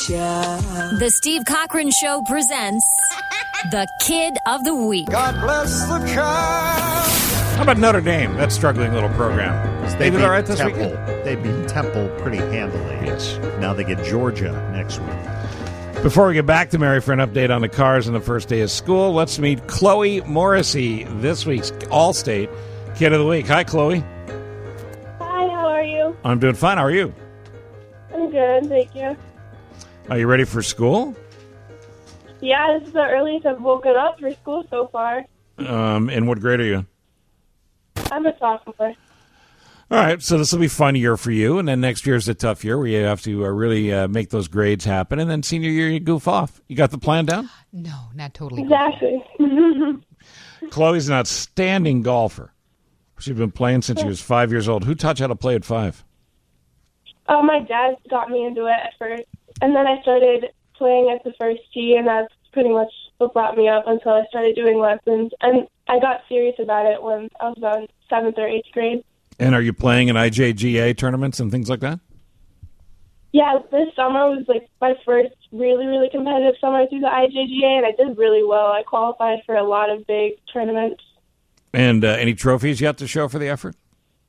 The Steve Cochran Show presents the Kid of the Week. God bless the child. How about Notre Dame? That struggling little program. They did all right this Temple. weekend? They beat Temple pretty handily. Yes. Now they get Georgia next week. Before we get back to Mary for an update on the cars on the first day of school, let's meet Chloe Morrissey, this week's All-State Kid of the Week. Hi, Chloe. Hi, how are you? I'm doing fine. How are you? I'm good, thank you. Are you ready for school? Yeah, this is the earliest I've woken up for school so far. In what grade are you? I'm a sophomore. All right, so this will be a fun year for you, and then next year's a tough year where you have to really make those grades happen, and then senior year you goof off. You got the plan down? No, not totally. Exactly. Chloe's an outstanding golfer. She's been playing since she was 5 years old. Who taught you how to play at 5? Oh, my dad got me into it at first, and then I started playing at the first tee, and that's pretty much what brought me up until I started doing lessons. And I got serious about it when I was about 7th or 8th grade. And are you playing in IJGA tournaments and things like that? Yeah, this summer was like my first really, really competitive summer through the IJGA, and I did really well. I qualified for a lot of big tournaments. And any trophies you have to show for the effort?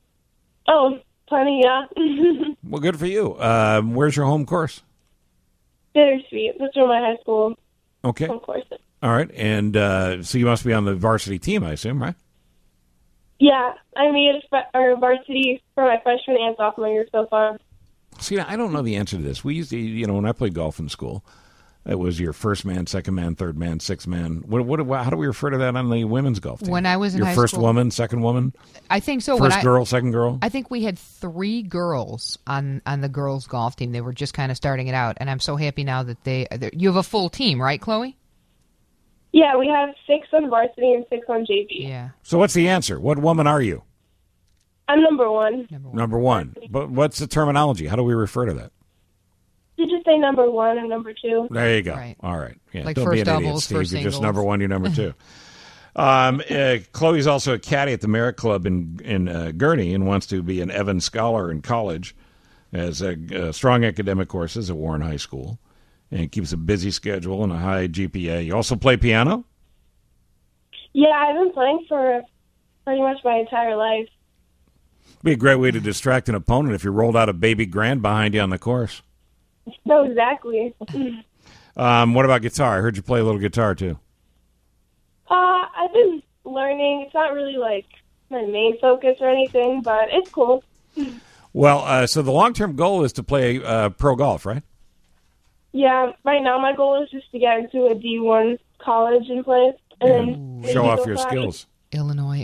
Oh, plenty, yeah. Well, good for you. Where's your home course? Bittersweet. That's where my high school Okay. home course is. All right. And so you must be on the varsity team, I assume, right? Yeah, I made varsity for my freshman and sophomore year so far. See, I don't know the answer to this. We used to, when I played golf in school, it was your first man, second man, third man, sixth man. How do we refer to that on the women's golf team? When I was in your high first school, woman, second woman, I think so. first girl, second girl. I think we had 3 girls on the girls' golf team. They were just kind of starting it out, and I'm so happy now that you have a full team, right, Chloe? Yeah, we have 6 on varsity and 6 on JV. Yeah. So what's the answer? What woman are you? I'm number 1. Number one. But what's the terminology? How do we refer to that? You just say number 1 and number 2. There you go. Right. All right. Yeah, Like don't first be an idiot, doubles, Steve. first You're just singles. number 1. You're number 2. Chloe's also a caddy at the Merit Club in Gurney and wants to be an Evans Scholar in college. Has strong academic courses at Warren High School and keeps a busy schedule and a high GPA. You also play piano? Yeah, I've been playing for pretty much my entire life. Be a great way to distract an opponent if you rolled out a baby grand behind you on the course. No, exactly. What about guitar? I heard you play a little guitar, too. I've been learning. It's not really like my main focus or anything, but it's cool. Well, so the long-term goal is to play pro golf, right? Yeah, right now my goal is just to get into a D1 college and play. And then maybe Show off go your for skills. Illinois.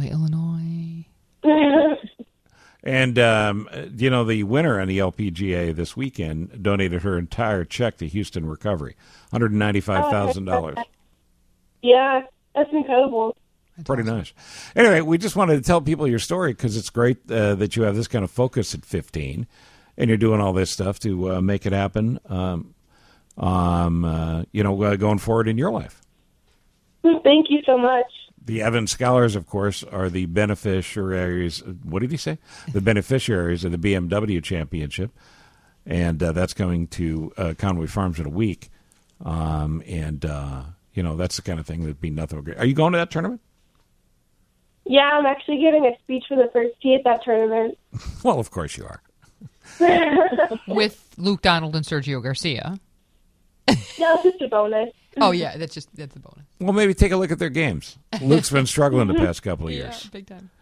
And, the winner on the LPGA this weekend donated her entire check to Houston Recovery, $195,000. Yeah, that's incredible. Pretty nice. Anyway, we just wanted to tell people your story because it's great that you have this kind of focus at 15 and you're doing all this stuff to make it happen, going forward in your life. Thank you so much. The Evans Scholars, of course, are the beneficiaries. What did he say? The beneficiaries of the BMW Championship, and that's coming to Conway Farms in a week. That's the kind of thing that'd be nothing great. Are you going to that tournament? Yeah, I'm actually giving a speech for the first tee at that tournament. Well, of course you are. With Luke Donald and Sergio Garcia. No, it's just a bonus. Oh, yeah, that's a bonus. Well, maybe take a look at their games. Luke's been struggling the past couple of years. Yeah, big time.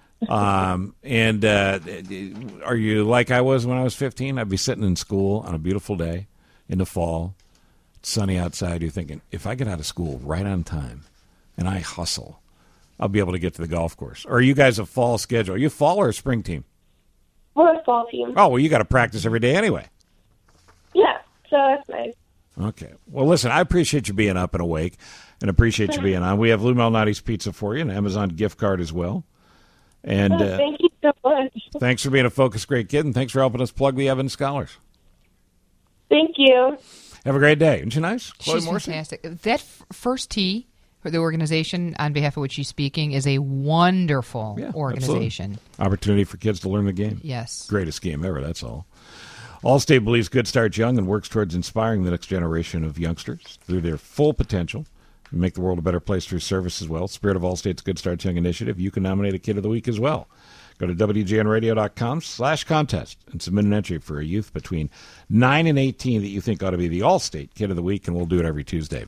Are you like I was when I was 15? I'd be sitting in school on a beautiful day in the fall. It's sunny outside. You're thinking, if I get out of school right on time and I hustle, I'll be able to get to the golf course. Or are you guys a fall schedule? Are you a fall or a spring team? We're a fall team. Oh, well, you got to practice every day anyway. Yeah, so that's nice. Okay. Well, listen, I appreciate you being up and awake and appreciate you being on. We have Lou Malnati's Pizza for you, an Amazon gift card as well. And thank you so much. Thanks for being a focused great kid, and thanks for helping us plug the Evans Scholars. Thank you. Have a great day. Isn't she nice? Chloe She's Morrissey? fantastic. That first tee for the organization on behalf of which she's speaking is a wonderful organization. Absolutely. Opportunity for kids to learn the game. Yes. Greatest game ever, that's all. Allstate believes Good starts young and works towards inspiring the next generation of youngsters through their full potential and make the world a better place through service as well. Spirit of Allstate's Good Starts Young initiative. You can nominate a Kid of the Week as well. Go to WGNradio.com/contest and submit an entry for a youth between 9 and 18 that you think ought to be the Allstate Kid of the Week, and we'll do it every Tuesday.